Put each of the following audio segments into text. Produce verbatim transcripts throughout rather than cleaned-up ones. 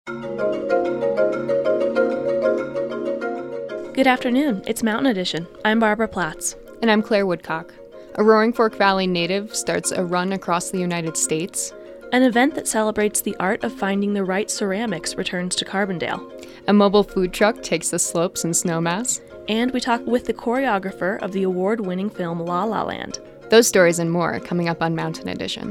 Good afternoon, it's Mountain Edition. I'm Barbara Platz. And I'm Claire Woodcock. A Roaring Fork Valley native starts a run across the United States. An event that celebrates the art of finding the right ceramics returns to Carbondale. A mobile food truck takes the slopes in Snowmass. And we talk with the choreographer of the award-winning film La La Land. Those stories and more coming up on Mountain Edition.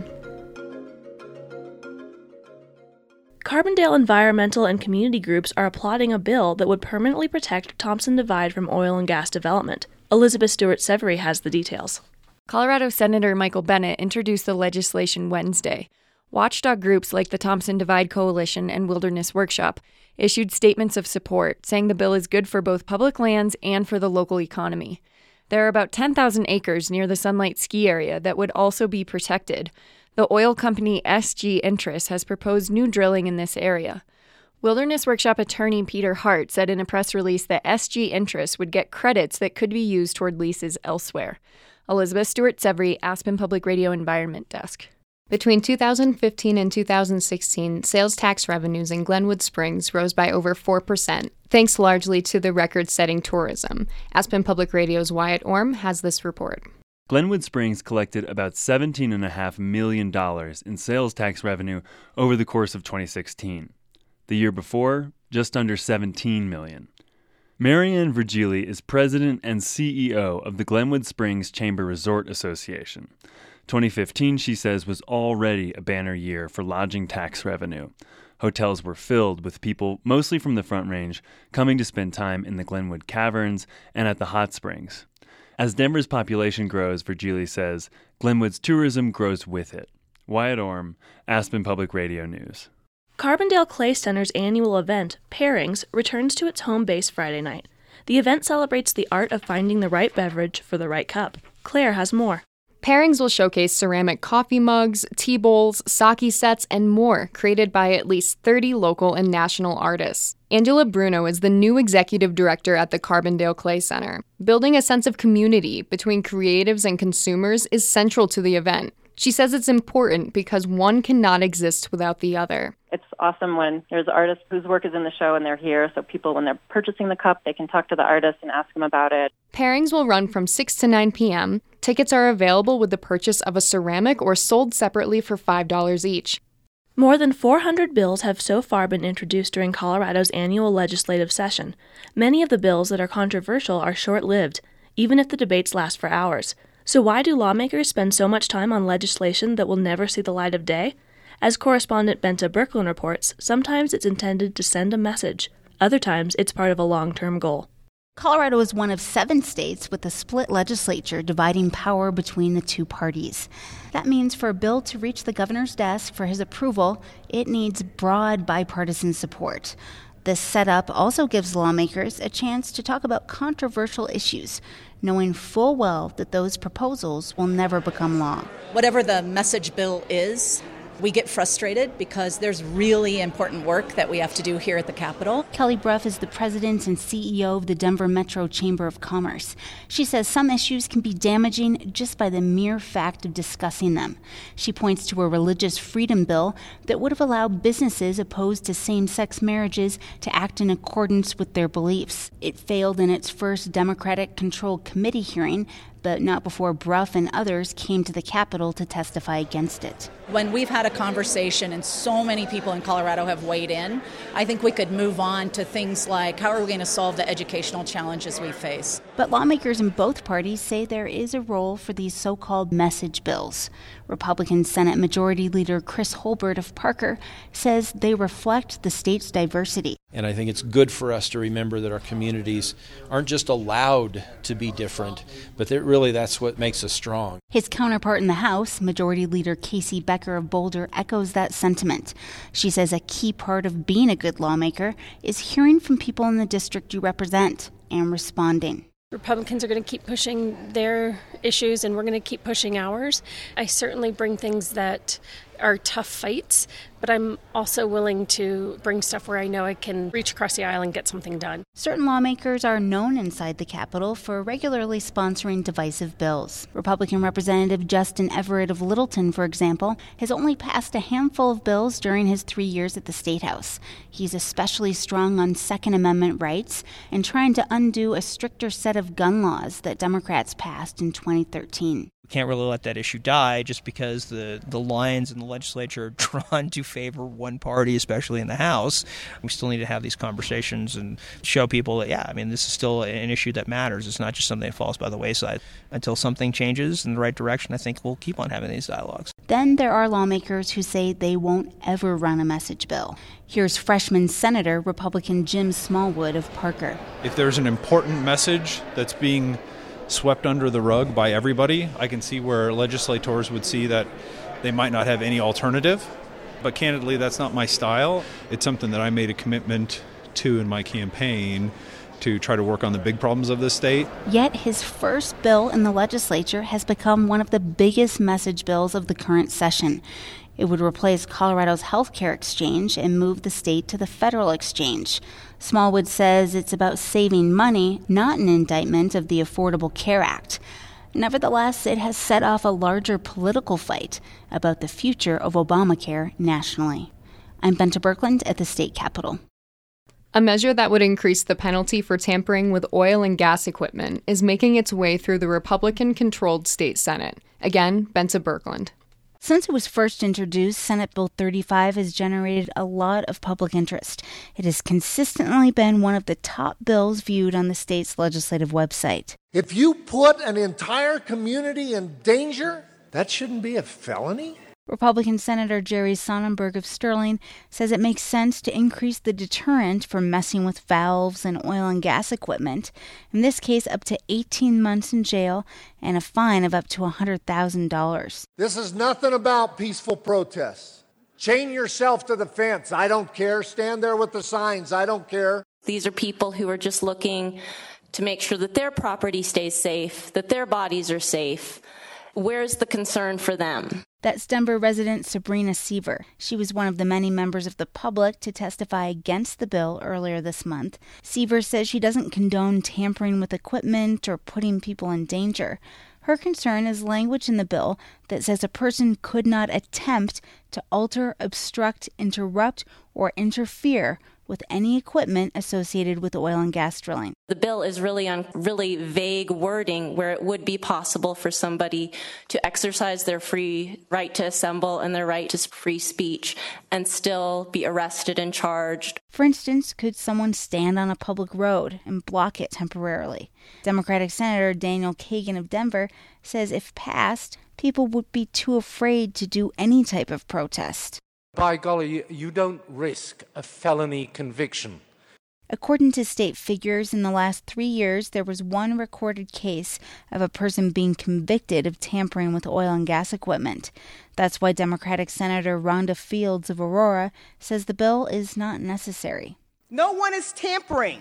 Carbondale environmental and community groups are applauding a bill that would permanently protect Thompson Divide from oil and gas development. Elizabeth Stewart-Severy has the details. Colorado Senator Michael Bennet introduced the legislation Wednesday. Watchdog groups like the Thompson Divide Coalition and Wilderness Workshop issued statements of support, saying the bill is good for both public lands and for the local economy. There are about ten thousand acres near the Sunlight Ski Area that would also be protected. The oil company S G Interest has proposed new drilling in this area. Wilderness Workshop attorney Peter Hart said in a press release that S G Interest would get credits that could be used toward leases elsewhere. Elizabeth Stewart-Severy, Aspen Public Radio Environment Desk. Between two thousand fifteen and two thousand sixteen, sales tax revenues in Glenwood Springs rose by over four percent, thanks largely to the record-setting tourism. Aspen Public Radio's Wyatt Orm has this report. Glenwood Springs collected about seventeen point five million dollars in sales tax revenue over the course of twenty sixteen. The year before, just under seventeen million dollars. Marianne Virgili is president and C E O of the Glenwood Springs Chamber Resort Association. twenty fifteen, she says, was already a banner year for lodging tax revenue. Hotels were filled with people, mostly from the Front Range, coming to spend time in the Glenwood Caverns and at the hot springs. As Denver's population grows, Virgili says, Glenwood's tourism grows with it. Wyatt Orm, Aspen Public Radio News. Carbondale Clay Center's annual event, Pairings, returns to its home base Friday night. The event celebrates the art of finding the right beverage for the right cup. Claire has more. Pairings will showcase ceramic coffee mugs, tea bowls, sake sets, and more, created by at least thirty local and national artists. Angela Bruno is the new executive director at the Carbondale Clay Center. Building a sense of community between creatives and consumers is central to the event. She says it's important because one cannot exist without the other. It's awesome when there's artists whose work is in the show and they're here, so people, when they're purchasing the cup, they can talk to the artist and ask them about it. Pairings will run from six to nine p.m. Tickets are available with the purchase of a ceramic or sold separately for five dollars each. More than four hundred bills have so far been introduced during Colorado's annual legislative session. Many of the bills that are controversial are short-lived, even if the debates last for hours. So why do lawmakers spend so much time on legislation that will never see the light of day? As correspondent Benta Birkeland reports, sometimes it's intended to send a message. Other times, it's part of a long-term goal. Colorado is one of seven states with a split legislature dividing power between the two parties. That means for a bill to reach the governor's desk for his approval, it needs broad bipartisan support. This setup also gives lawmakers a chance to talk about controversial issues, knowing full well that those proposals will never become law. Whatever the message bill is, we get frustrated because there's really important work that we have to do here at the Capitol. Kelly Bruff is the president and C E O of the Denver Metro Chamber of Commerce. She says some issues can be damaging just by the mere fact of discussing them. She points to a religious freedom bill that would have allowed businesses opposed to same-sex marriages to act in accordance with their beliefs. It failed in its first Democratic-controlled committee hearing, but not before Bruff and others came to the Capitol to testify against it. When we've had a conversation and so many people in Colorado have weighed in, I think we could move on to things like how are we going to solve the educational challenges we face. But lawmakers in both parties say there is a role for these so-called message bills. Republican Senate Majority Leader Chris Holbert of Parker says they reflect the state's diversity. And I think it's good for us to remember that our communities aren't just allowed to be different, but that really that's what makes us strong. His counterpart in the House, Majority Leader Casey Becker of Boulder, echoes that sentiment. She says a key part of being a good lawmaker is hearing from people in the district you represent and responding. Republicans are going to keep pushing their issues and we're going to keep pushing ours. I certainly bring things that are tough fights, but I'm also willing to bring stuff where I know I can reach across the aisle and get something done. Certain lawmakers are known inside the Capitol for regularly sponsoring divisive bills. Republican Representative Justin Everett of Littleton, for example, has only passed a handful of bills during his three years at the State House. He's especially strong on Second Amendment rights and trying to undo a stricter set of gun laws that Democrats passed in twenty thirteen. We can't really let that issue die just because the, the lines in the legislature are drawn to favor one party, especially in the House. We still need to have these conversations and show people that, yeah, I mean, this is still an issue that matters. It's not just something that falls by the wayside. Until something changes in the right direction, I think we'll keep on having these dialogues. Then there are lawmakers who say they won't ever run a message bill. Here's freshman Senator Republican Jim Smallwood of Parker. If there's an important message that's being swept under the rug by everybody, I can see where legislators would see that they might not have any alternative. But candidly, that's not my style. It's something that I made a commitment to in my campaign to try to work on the big problems of this state. Yet his first bill in the legislature has become one of the biggest message bills of the current session. It would replace Colorado's healthcare exchange and move the state to the federal exchange. Smallwood says it's about saving money, not an indictment of the Affordable Care Act. Nevertheless, it has set off a larger political fight about the future of Obamacare nationally. I'm Benta Birkeland at the state capitol. A measure that would increase the penalty for tampering with oil and gas equipment is making its way through the Republican-controlled state Senate. Again, Benta Birkeland. Since it was first introduced, Senate Bill thirty-five has generated a lot of public interest. It has consistently been one of the top bills viewed on the state's legislative website. If you put an entire community in danger, that shouldn't be a felony? Republican Senator Jerry Sonnenberg of Sterling says it makes sense to increase the deterrent for messing with valves and oil and gas equipment, in this case up to eighteen months in jail and a fine of up to one hundred thousand dollars. This is nothing about peaceful protests. Chain yourself to the fence. I don't care. Stand there with the signs. I don't care. These are people who are just looking to make sure that their property stays safe, that their bodies are safe. Where's the concern for them? That's Denver resident Sabrina Seaver. She was one of the many members of the public to testify against the bill earlier this month. Seaver says she doesn't condone tampering with equipment or putting people in danger. Her concern is language in the bill that says a person could not attempt to alter, obstruct, interrupt, or interfere with any equipment associated with oil and gas drilling. The bill is really on really vague wording where it would be possible for somebody to exercise their free right to assemble and their right to free speech and still be arrested and charged. For instance, could someone stand on a public road and block it temporarily? Democratic Senator Daniel Kagan of Denver says if passed, people would be too afraid to do any type of protest. By golly, you don't risk a felony conviction. According to state figures, in the last three years, there was one recorded case of a person being convicted of tampering with oil and gas equipment. That's why Democratic Senator Rhonda Fields of Aurora says the bill is not necessary. No one is tampering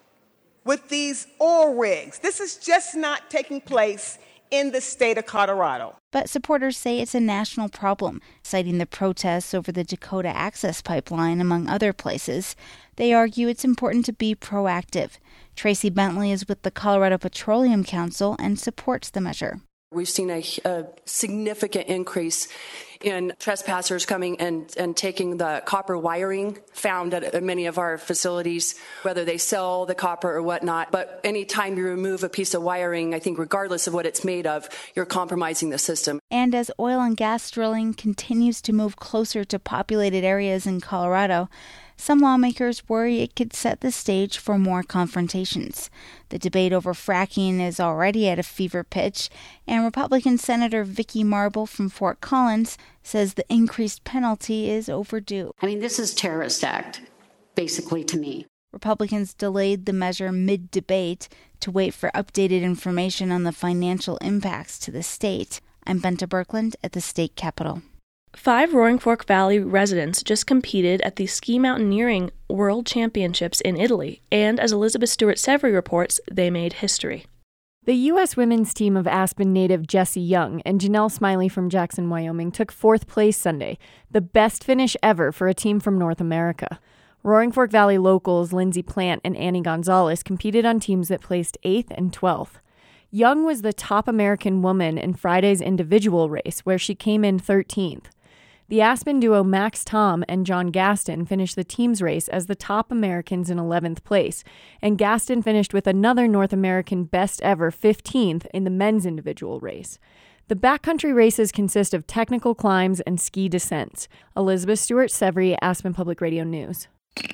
with these oil rigs. This is just not taking place in the state of Colorado. But supporters say it's a national problem, citing the protests over the Dakota Access Pipeline, among other places. They argue it's important to be proactive. Tracy Bentley is with the Colorado Petroleum Council and supports the measure. We've seen a, a significant increase in trespassers coming and, and taking the copper wiring found at many of our facilities, whether they sell the copper or whatnot. But any time you remove a piece of wiring, I think regardless of what it's made of, you're compromising the system. And as oil and gas drilling continues to move closer to populated areas in Colorado, some lawmakers worry it could set the stage for more confrontations. The debate over fracking is already at a fever pitch, and Republican Senator Vicki Marble from Fort Collins says the increased penalty is overdue. I mean, this is terrorist act, basically, to me. Republicans delayed the measure mid-debate to wait for updated information on the financial impacts to the state. I'm Benta Birkeland at the state capitol. Five Roaring Fork Valley residents just competed at the Ski Mountaineering World Championships in Italy, and as Elizabeth Stewart-Severy reports, they made history. The U S women's team of Aspen native Jessie Young and Janelle Smiley from Jackson, Wyoming took fourth place Sunday, the best finish ever for a team from North America. Roaring Fork Valley locals Lindsay Plant and Annie Gonzalez competed on teams that placed eighth and twelfth. Young was the top American woman in Friday's individual race, where she came in thirteenth. The Aspen duo Max Tom and John Gaston finished the team's race as the top Americans in eleventh place, and Gaston finished with another North American best ever fifteenth in the men's individual race. The backcountry races consist of technical climbs and ski descents. Elizabeth Stewart-Severy, Aspen Public Radio News.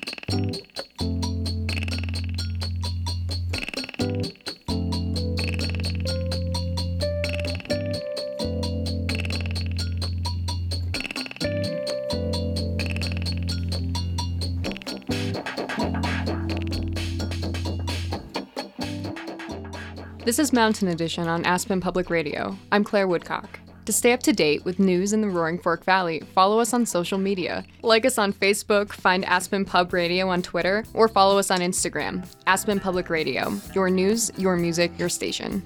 This is Mountain Edition on Aspen Public Radio. I'm Claire Woodcock. To stay up to date with news in the Roaring Fork Valley, follow us on social media. Like us on Facebook, find Aspen Pub Radio on Twitter, or follow us on Instagram. Aspen Public Radio. Your news, your music, your station.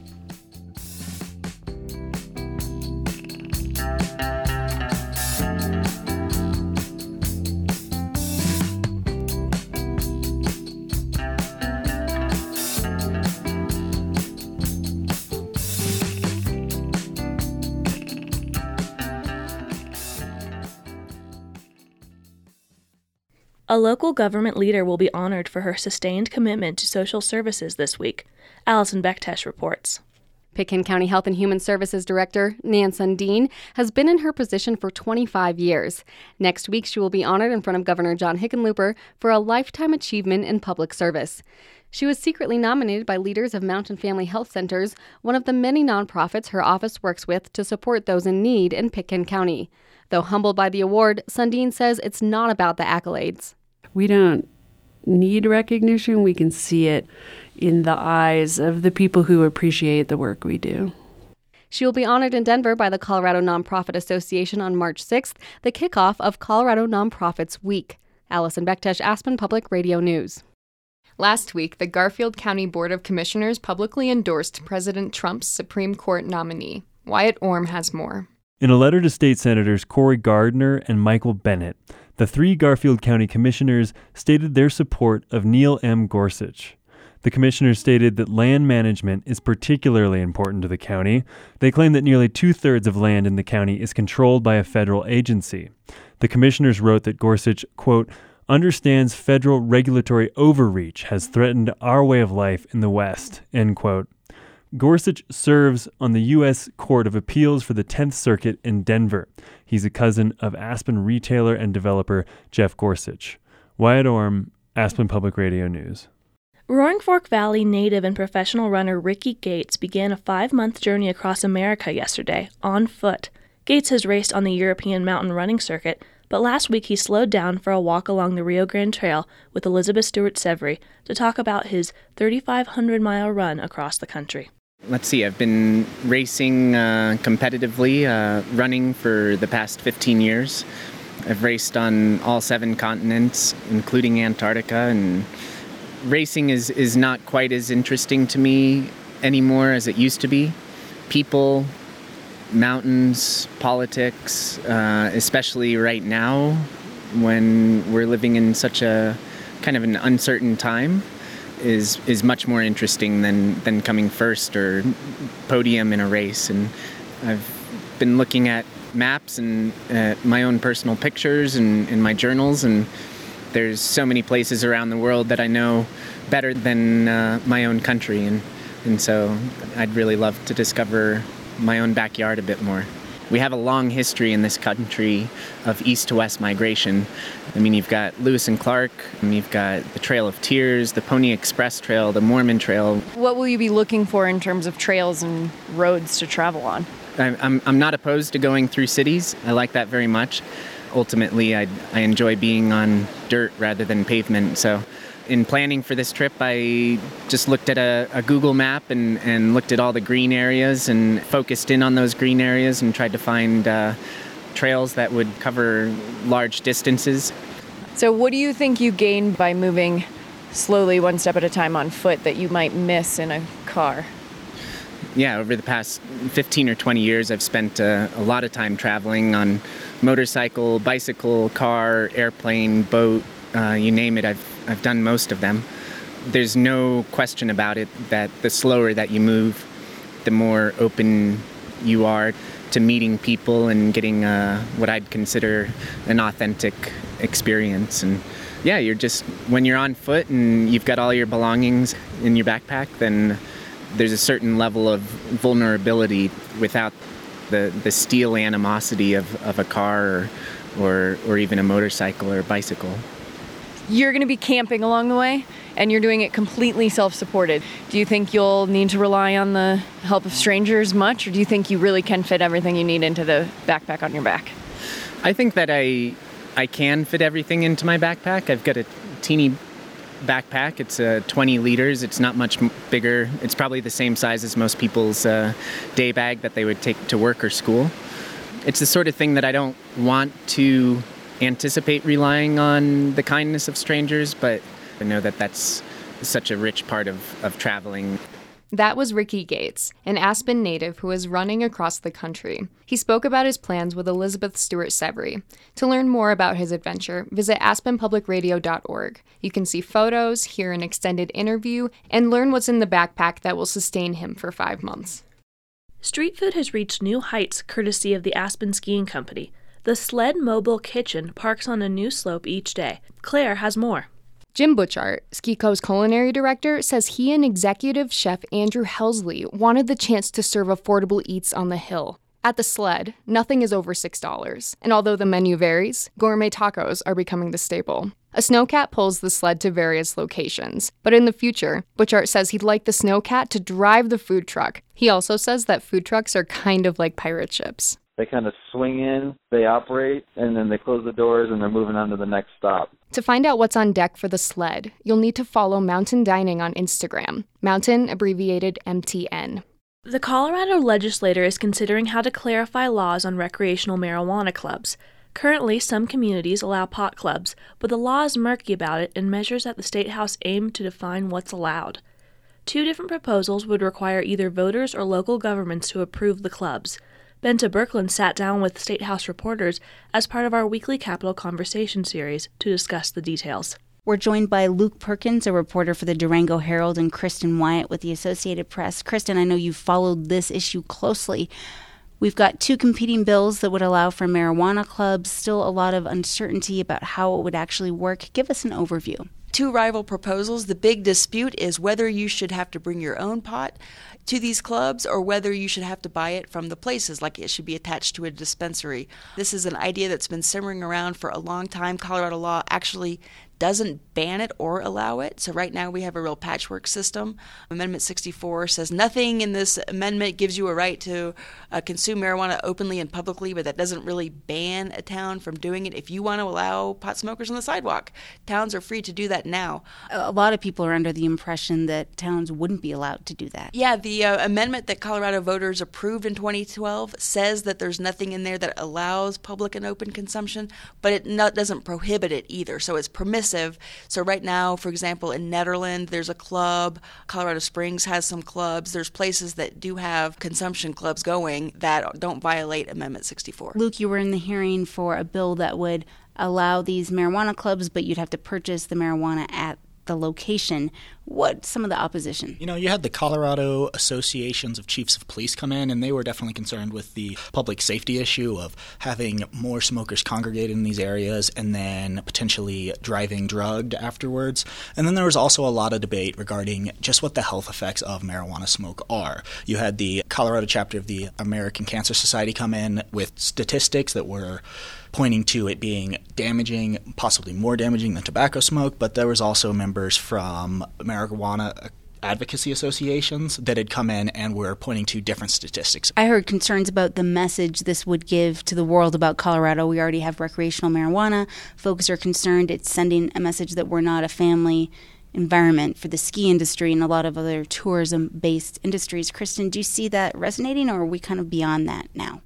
A local government leader will be honored for her sustained commitment to social services this week. Allison Bektesh reports. Pitkin County Health and Human Services Director Nan Sundin has been in her position for twenty-five years. Next week, she will be honored in front of Governor John Hickenlooper for a lifetime achievement in public service. She was secretly nominated by leaders of Mountain Family Health Centers, one of the many nonprofits her office works with to support those in need in Pitkin County. Though humbled by the award, Sundin says it's not about the accolades. We don't need recognition. We can see it in the eyes of the people who appreciate the work we do. She will be honored in Denver by the Colorado Nonprofit Association on March sixth, the kickoff of Colorado Nonprofits Week. Allison Bektesh, Aspen Public Radio News. Last week, the Garfield County Board of Commissioners publicly endorsed President Trump's Supreme Court nominee. Wyatt Orm has more. In a letter to state senators Cory Gardner and Michael Bennet, the three Garfield County commissioners stated their support of Neil M. Gorsuch. The commissioners stated that land management is particularly important to the county. They claim that nearly two-thirds of land in the county is controlled by a federal agency. The commissioners wrote that Gorsuch, quote, understands federal regulatory overreach has threatened our way of life in the West, end quote. Gorsuch serves on the U S Court of Appeals for the tenth Circuit in Denver. He's a cousin of Aspen retailer and developer Jeff Gorsuch. Wyatt Orm, Aspen Public Radio News. Roaring Fork Valley native and professional runner Ricky Gates began a five-month journey across America yesterday, on foot. Gates has raced on the European mountain running circuit, but last week he slowed down for a walk along the Rio Grande Trail with Elizabeth Stewart-Severy to talk about his thirty-five hundred mile run across the country. Let's see, I've been racing uh, competitively, uh, running for the past fifteen years. I've raced on all seven continents, including Antarctica, and racing is, is not quite as interesting to me anymore as it used to be. People, mountains, politics, uh, especially right now when we're living in such a kind of an uncertain time, is is much more interesting than, than coming first or podium in a race. And I've been looking at maps and uh, my own personal pictures and in my journals, and there's so many places around the world that I know better than uh, my own country, and and so I'd really love to discover my own backyard a bit more. We have a long history in this country of east to west migration. I mean, you've got Lewis and Clark, and you've got the Trail of Tears, the Pony Express Trail, the Mormon Trail. What will you be looking for in terms of trails and roads to travel on? I'm I'm not opposed to going through cities. I like that very much. Ultimately, I I enjoy being on dirt rather than pavement. So in planning for this trip, I just looked at a, a Google map and, and looked at all the green areas and focused in on those green areas and tried to find uh, trails that would cover large distances. So what do you think you gain by moving slowly one step at a time on foot that you might miss in a car? yeah, over the past fifteen or twenty years, I've spent uh, a lot of time traveling on motorcycle, bicycle, car, airplane, boat, uh, you name it. I've I've done most of them. There's no question about it that the slower that you move, the more open you are to meeting people and getting uh, what I'd consider an authentic experience. And yeah, you're just, when you're on foot and you've got all your belongings in your backpack, then there's a certain level of vulnerability without the, the steel animosity of, of a car or, or, or even a motorcycle or bicycle. You're going to be camping along the way, and you're doing it completely self-supported. Do you think you'll need to rely on the help of strangers much, or do you think you really can fit everything you need into the backpack on your back? I think that I I can fit everything into my backpack. I've got a teeny backpack. It's uh, twenty liters. It's not much bigger. It's probably the same size as most people's uh, day bag that they would take to work or school. It's the sort of thing that I don't want to anticipate relying on the kindness of strangers, but I know that that's such a rich part of, of traveling. That was Ricky Gates, an Aspen native who is running across the country. He spoke about his plans with Elizabeth Stewart Severy. To learn more about his adventure, visit aspen public radio dot org. You can see photos, hear an extended interview, and learn what's in the backpack that will sustain him for five months. Street food has reached new heights courtesy of the Aspen Skiing Company. The Sled Mobile Kitchen parks on a new slope each day. Claire has more. Jim Butchart, Ski-Co's culinary director, says he and executive chef Andrew Helsley wanted the chance to serve affordable eats on the hill. At the Sled, nothing is over six dollars, and although the menu varies, gourmet tacos are becoming the staple. A snowcat pulls the Sled to various locations, but in the future, Butchart says he'd like the snowcat to drive the food truck. He also says that food trucks are kind of like pirate ships. They kind of swing in, they operate, and then they close the doors and they're moving on to the next stop. To find out what's on deck for the Sled, you'll need to follow Mountain Dining on Instagram. Mountain, abbreviated M T N. The Colorado legislature is considering how to clarify laws on recreational marijuana clubs. Currently, some communities allow pot clubs, but the law is murky about it and measures at the State House aim to define what's allowed. Two different proposals would require either voters or local governments to approve the clubs. Benta Birkeland sat down with State House reporters as part of our weekly Capitol Conversation series to discuss the details. We're joined by Luke Perkins, a reporter for the Durango Herald, and Kristen Wyatt with the Associated Press. Kristen, I know you've followed this issue closely. We've got two competing bills that would allow for marijuana clubs, still a lot of uncertainty about how it would actually work. Give us an overview. Two rival proposals. The big dispute is whether you should have to bring your own pot to these clubs or whether you should have to buy it from the places, like it should be attached to a dispensary. This is an idea that's been simmering around for a long time. Colorado law actually doesn't ban it or allow it. So right now we have a real patchwork system. Amendment sixty-four says nothing in this amendment gives you a right to uh, consume marijuana openly and publicly, but that doesn't really ban a town from doing it. If you want to allow pot smokers on the sidewalk, towns are free to do that now. A lot of people are under the impression that towns wouldn't be allowed to do that. Yeah, the uh, amendment that Colorado voters approved in twenty twelve says that there's nothing in there that allows public and open consumption, but it not, doesn't prohibit it either. So it's permissive. So right now, for example, in Nederland, there's a club. Colorado Springs has some clubs. There's places that do have consumption clubs going that don't violate Amendment sixty-four. Luke, you were in the hearing for a bill that would allow these marijuana clubs, but you'd have to purchase the marijuana at the location. What's some of the opposition? You know, you had the Colorado Associations of Chiefs of Police come in, and they were definitely concerned with the public safety issue of having more smokers congregate in these areas and then potentially driving drugged afterwards. And then there was also a lot of debate regarding just what the health effects of marijuana smoke are. You had the Colorado chapter of the American Cancer Society come in with statistics that were pointing to it being damaging, possibly more damaging than tobacco smoke, but there was also members from marijuana advocacy associations that had come in and were pointing to different statistics. I heard concerns about the message this would give to the world about Colorado. We already have recreational marijuana. Folks are concerned it's sending a message that we're not a family environment for the ski industry and a lot of other tourism-based industries. Kristen, do you see that resonating, or are we kind of beyond that now?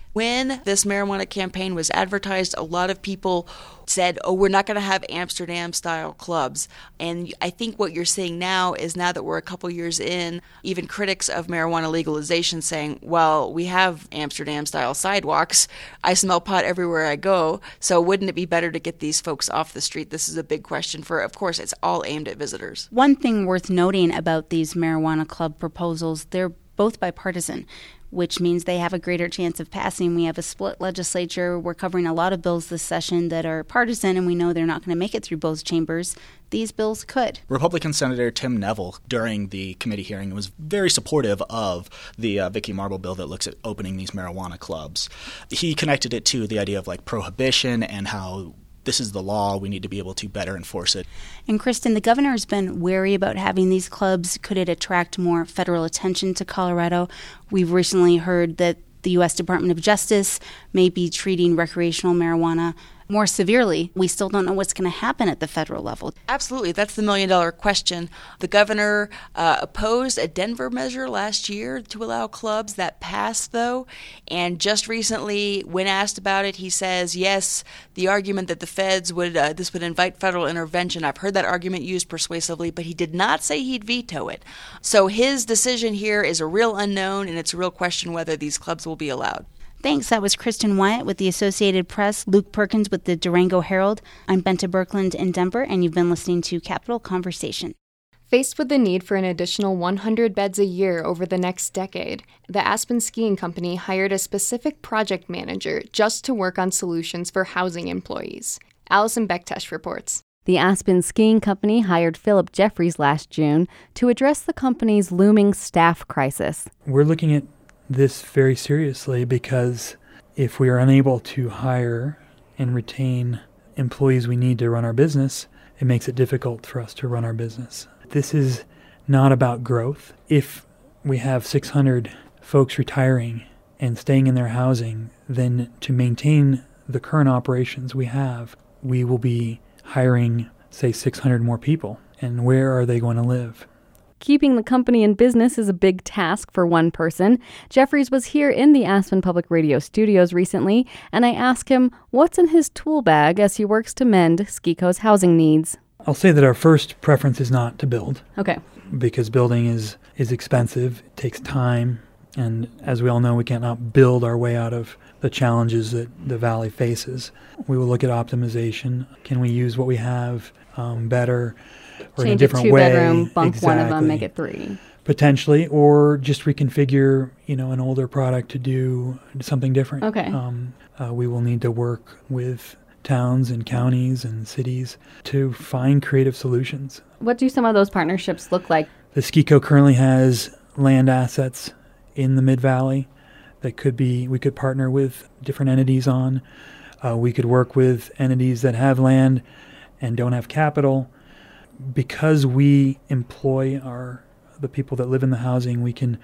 When this marijuana campaign was advertised, a lot of people said, oh, we're not going to have Amsterdam-style clubs. And I think what you're seeing now is, now that we're a couple years in, even critics of marijuana legalization saying, well, we have Amsterdam-style sidewalks. I smell pot everywhere I go. So wouldn't it be better to get these folks off the street? This is a big question for, of course, it's all aimed at visitors. One thing worth noting about these marijuana club proposals, they're both bipartisan, which means they have a greater chance of passing. We have a split legislature. We're covering a lot of bills this session that are partisan, and we know they're not going to make it through both chambers. These bills could. Republican Senator Tim Neville, during the committee hearing, was very supportive of the uh, Vicky Marble bill that looks at opening these marijuana clubs. He connected it to the idea of like prohibition and how this is the law, we need to be able to better enforce it. And Kristen, the governor has been wary about having these clubs. Could it attract more federal attention to Colorado? We've recently heard that the U S Department of Justice may be treating recreational marijuana more severely. We still don't know what's going to happen at the federal level. Absolutely. That's the million-dollar question. The governor uh, opposed a Denver measure last year to allow clubs. That passed, though. And just recently, when asked about it, he says, yes, the argument that the feds would, uh, this would invite federal intervention. I've heard that argument used persuasively, but he did not say he'd veto it. So his decision here is a real unknown, and it's a real question whether these clubs will be allowed. Thanks. That was Kristen Wyatt with the Associated Press, Luke Perkins with the Durango Herald. I'm Bente Birkeland in Denver, and you've been listening to Capitol Conversation. Faced with the need for an additional one hundred beds a year over the next decade, the Aspen Skiing Company hired a specific project manager just to work on solutions for housing employees. Allison Bektesh reports. The Aspen Skiing Company hired Philip Jeffries last June to address the company's looming staff crisis. We're looking at this very seriously because if we are unable to hire and retain employees we need to run our business, it makes it difficult for us to run our business. This is not about growth. If we have six hundred folks retiring and staying in their housing, then to maintain the current operations we have, we will be hiring, say, six hundred more people. And where are they going to live? Keeping the company in business is a big task for one person. Jeffries was here in the Aspen Public Radio studios recently, and I asked him what's in his tool bag as he works to mend Ski-Co's housing needs. I'll say that our first preference is not to build. Okay. Because building is, is expensive, it takes time, and as we all know, we cannot build our way out of the challenges that the valley faces. We will look at optimization. Can we use what we have um, better? Or Change in a different it two way. bedroom, bunk exactly. one of them, make it three. Potentially, or just reconfigure, you know, an older product to do something different. Okay. Um, uh, we will need to work with towns and counties and cities to find creative solutions. What do some of those partnerships look like? The Ski-Co currently has land assets in the Mid-Valley that could be, we could partner with different entities on. Uh, we could work with entities that have land and don't have capital. Because we employ our the people that live in the housing, we can,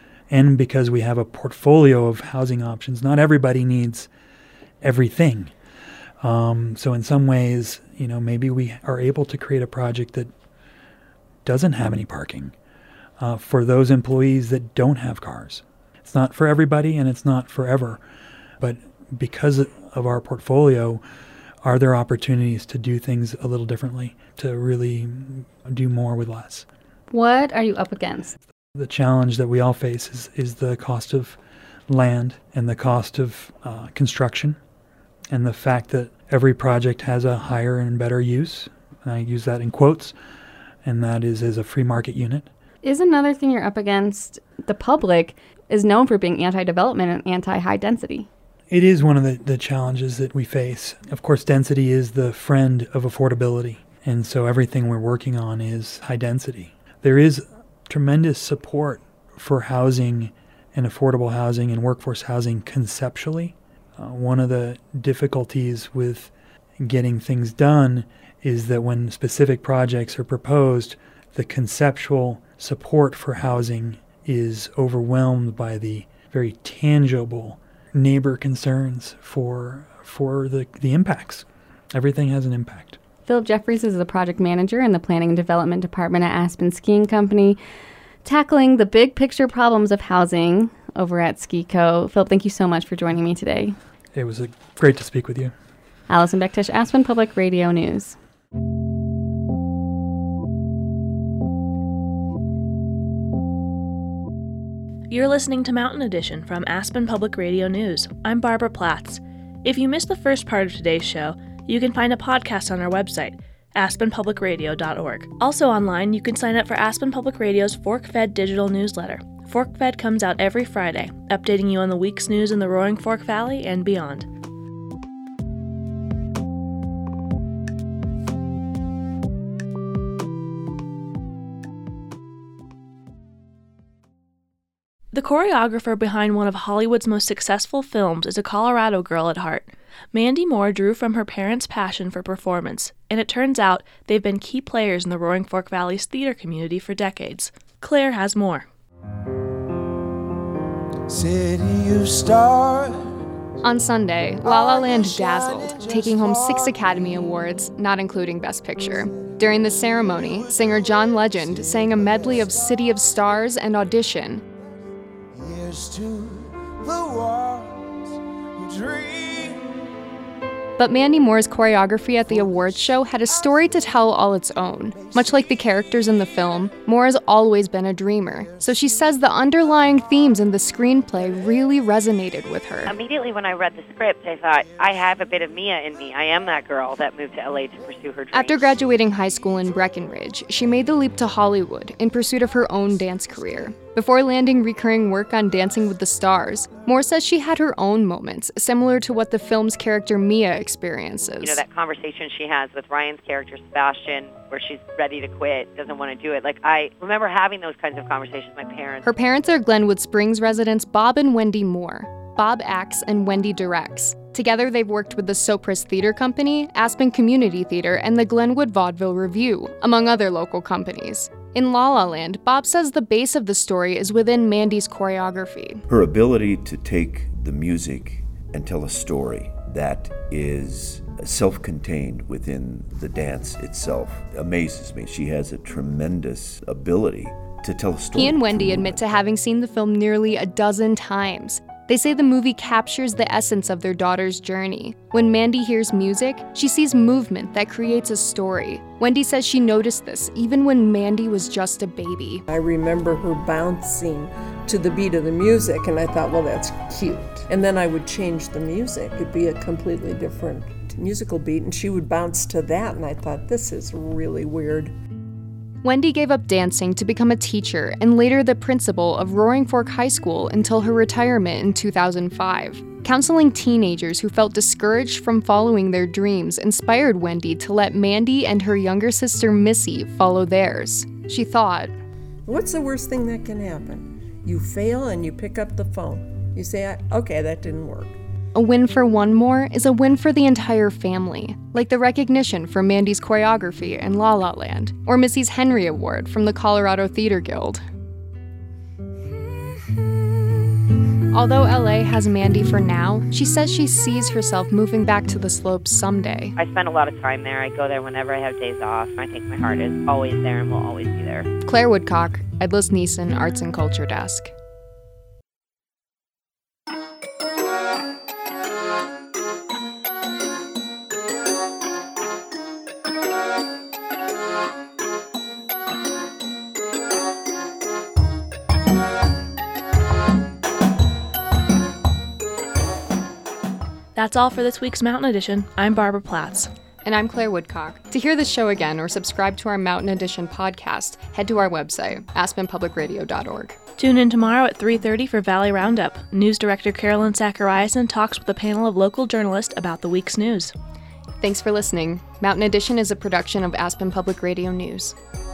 and because we have a portfolio of housing options, not everybody needs everything. Um, so in some ways, you know, maybe we are able to create a project that doesn't have any parking uh, for those employees that don't have cars. It's not for everybody, and it's not forever, but because of our portfolio, are there opportunities to do things a little differently, to really do more with less? What are you up against? The challenge that we all face is, is the cost of land and the cost of uh, construction, and the fact that every project has a higher and better use. And I use that in quotes, and that is as a free market unit. Is another thing you're up against, the public is known for being anti-development and anti-high density. It is one of the, the challenges that we face. Of course, density is the friend of affordability, and so everything we're working on is high density. There is tremendous support for housing and affordable housing and workforce housing conceptually. Uh, one of the difficulties with getting things done is that when specific projects are proposed, the conceptual support for housing is overwhelmed by the very tangible neighbor concerns for for the, the impacts. Everything has an impact. Philip Jeffries is the project manager in the Planning and Development Department at Aspen Skiing Company, tackling the big picture problems of housing over at Ski Co. Philip, thank you so much for joining me today. It was a, great to speak with you. Allison Bektish, Aspen Public Radio News. You're listening to Mountain Edition from Aspen Public Radio News. I'm Barbara Platz. If you missed the first part of today's show, you can find a podcast on our website, aspen public radio dot org. Also online, you can sign up for Aspen Public Radio's Fork Fed digital newsletter. Fork Fed comes out every Friday, updating you on the week's news in the Roaring Fork Valley and beyond. The choreographer behind one of Hollywood's most successful films is a Colorado girl at heart. Mandy Moore drew from her parents' passion for performance, and it turns out they've been key players in the Roaring Fork Valley's theater community for decades. Claire has more. City of Stars. On Sunday, La La Land dazzled, taking home six Academy Awards, not including Best Picture. During the ceremony, singer John Legend sang a medley of City of Stars and Audition. Here's to the ones who dream. But Mandy Moore's choreography at the awards show had a story to tell all its own. Much like the characters in the film, Moore has always been a dreamer. So she says the underlying themes in the screenplay really resonated with her. Immediately when I read the script, I thought, I have a bit of Mia in me. I am that girl that moved to L A to pursue her dreams. After graduating high school in Breckenridge, she made the leap to Hollywood in pursuit of her own dance career. Before landing recurring work on Dancing with the Stars, Moore says she had her own moments, similar to what the film's character Mia experiences. You know, that conversation she has with Ryan's character, Sebastian, where she's ready to quit, doesn't want to do it. Like, I remember having those kinds of conversations with my parents. Her parents are Glenwood Springs residents Bob and Wendy Moore. Bob acts and Wendy directs. Together, they've worked with the Sopris Theater Company, Aspen Community Theater, and the Glenwood Vaudeville Review, among other local companies. In La La Land, Bob says the base of the story is within Mandy's choreography. Her ability to take the music and tell a story that is self-contained within the dance itself amazes me. She has a tremendous ability to tell a story. He and Wendy admit to having seen the film nearly a dozen times. They say the movie captures the essence of their daughter's journey. When Mandy hears music, she sees movement that creates a story. Wendy says she noticed this even when Mandy was just a baby. I remember her bouncing to the beat of the music, and I thought, well, that's cute. And then I would change the music. It'd be a completely different musical beat, and she would bounce to that, and I thought, this is really weird. Wendy gave up dancing to become a teacher and later the principal of Roaring Fork High School until her retirement in two thousand five. Counseling teenagers who felt discouraged from following their dreams inspired Wendy to let Mandy and her younger sister Missy follow theirs. She thought, what's the worst thing that can happen? You fail and you pick up the phone. You say, okay, that didn't work. A win for one more is a win for the entire family, like the recognition for Mandy's choreography in La La Land, or Missy's Henry Award from the Colorado Theater Guild. Although L A has Mandy for now, she says she sees herself moving back to the slopes someday. I spend a lot of time there. I go there whenever I have days off. I think my heart is always there and will always be there. Claire Woodcock, Edlis Neeson, Arts and Culture Desk. That's all for this week's Mountain Edition. I'm Barbara Platz. And I'm Claire Woodcock. To hear this show again or subscribe to our Mountain Edition podcast, head to our website, aspen public radio dot org. Tune in tomorrow at three thirty for Valley Roundup. News director Carolyn Zachariason talks with a panel of local journalists about the week's news. Thanks for listening. Mountain Edition is a production of Aspen Public Radio News.